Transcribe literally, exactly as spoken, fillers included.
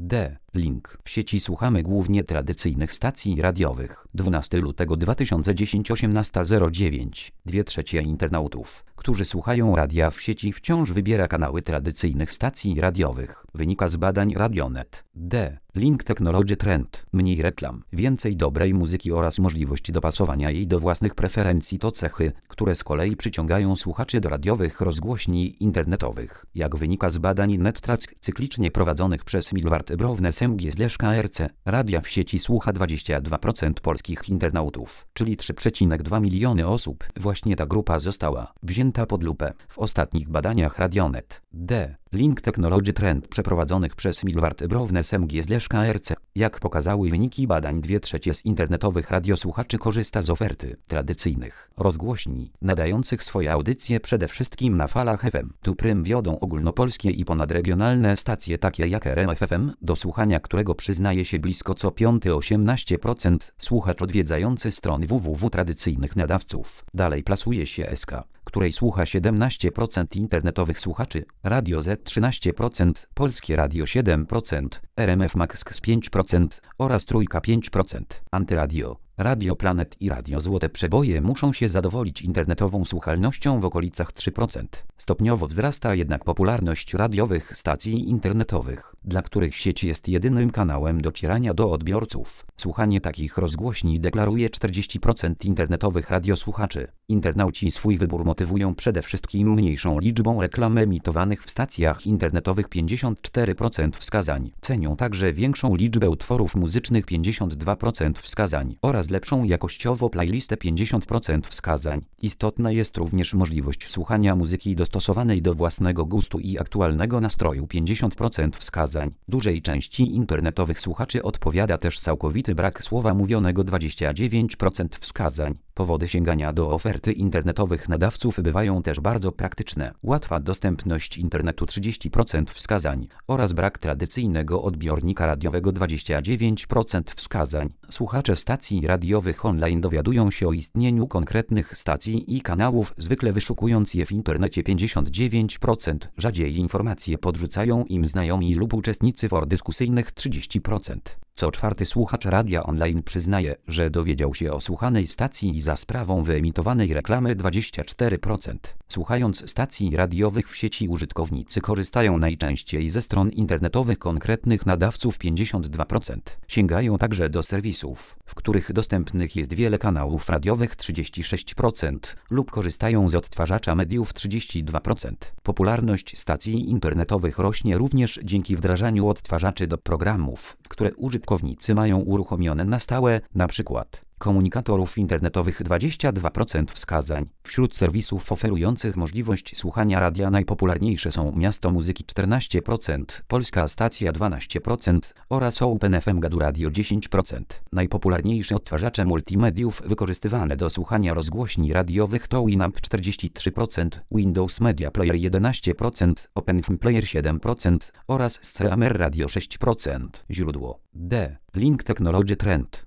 D. Link. W sieci słuchamy głównie tradycyjnych stacji radiowych. dwunastego lutego dwa tysiące dziesiątego osiemnasta zero dziewięć. Dwie trzecie internautów, którzy słuchają radia w sieci, wciąż wybiera kanały tradycyjnych stacji radiowych. Wynika z badań Radionet. D. Link Technology Trend. Mniej reklam, więcej dobrej muzyki oraz możliwość dopasowania jej do własnych preferencji to cechy, które z kolei przyciągają słuchaczy do radiowych rozgłośni internetowych. Jak wynika z badań NetTrack cyklicznie prowadzonych przez Milward Brownes M G K R C, radia w sieci słucha dwadzieścia dwa procent polskich internautów, czyli trzy przecinek dwa miliony osób. Właśnie ta grupa została wzięta pod lupę w ostatnich badaniach Radionet. D. Link Technology Trend przeprowadzonych przez Milward Brownes M G K R C. Jak pokazały wyniki badań, dwie trzecie z internetowych radiosłuchaczy korzysta z oferty tradycyjnych rozgłośni, nadających swoje audycje przede wszystkim na falach F M. Tu prym wiodą ogólnopolskie i ponadregionalne stacje takie jak R M F F M, do słuchania którego przyznaje się blisko co piąty osiemnaście procent słuchacz odwiedzający strony www tradycyjnych nadawców. Dalej plasuje się S K, której słucha siedemnaście procent internetowych słuchaczy, Radio Z trzynaście procent, Polskie Radio siedem procent, R M F Max pięć procent oraz Trójka pięć procent. Antyradio, Radio Planet i Radio Złote Przeboje muszą się zadowolić internetową słuchalnością w okolicach trzy procent. Stopniowo wzrasta jednak popularność radiowych stacji internetowych, dla których sieć jest jedynym kanałem docierania do odbiorców. Słuchanie takich rozgłośni deklaruje czterdzieści procent internetowych radiosłuchaczy. Internauci swój wybór motywują przede wszystkim mniejszą liczbą reklam emitowanych w stacjach internetowych, pięćdziesiąt cztery procent wskazań. Cenią także większą liczbę utworów muzycznych, pięćdziesiąt dwa procent wskazań, oraz lepszą jakościowo playlistę, pięćdziesiąt procent wskazań. Istotna jest również możliwość słuchania muzyki dostosowanej do własnego gustu i aktualnego nastroju, pięćdziesiąt procent wskazań. Dużej części internetowych słuchaczy odpowiada też całkowity brak słowa mówionego, dwadzieścia dziewięć procent wskazań. Powody sięgania do oferty internetowych nadawców bywają też bardzo praktyczne. Łatwa dostępność internetu, trzydzieści procent wskazań, oraz brak tradycyjnego odbiornika radiowego, dwadzieścia dziewięć procent wskazań. Słuchacze stacji radiowych online dowiadują się o istnieniu konkretnych stacji i kanałów, zwykle wyszukując je w internecie, pięćdziesiąt dziewięć procent. Rzadziej informacje podrzucają im znajomi lub uczestnicy for dyskusyjnych, trzydzieści procent. Co czwarty słuchacz radia online przyznaje, że dowiedział się o słuchanej stacji za sprawą wyemitowanej reklamy, dwadzieścia cztery procent. Słuchając stacji radiowych w sieci, użytkownicy korzystają najczęściej ze stron internetowych konkretnych nadawców, pięćdziesiąt dwa procent. Sięgają także do serwisów, w których dostępnych jest wiele kanałów radiowych, trzydzieści sześć procent, lub korzystają z odtwarzacza mediów, trzydzieści dwa procent. Popularność stacji internetowych rośnie również dzięki wdrażaniu odtwarzaczy do programów, które użytkownicy mają uruchomione na stałe, na przykład komunikatorów internetowych, dwadzieścia dwa procent wskazań. Wśród serwisów oferujących możliwość słuchania radia najpopularniejsze są Miasto Muzyki, czternaście procent, Polska Stacja, dwanaście procent oraz Open F M Gadu Radio, dziesięć procent. Najpopularniejsze odtwarzacze multimediów wykorzystywane do słuchania rozgłośni radiowych to Winamp, czterdzieści trzy procent, Windows Media Player, jedenaście procent, OpenFM Player, siedem procent oraz Streamer Radio, sześć procent. Źródło D. Link Technology Trend.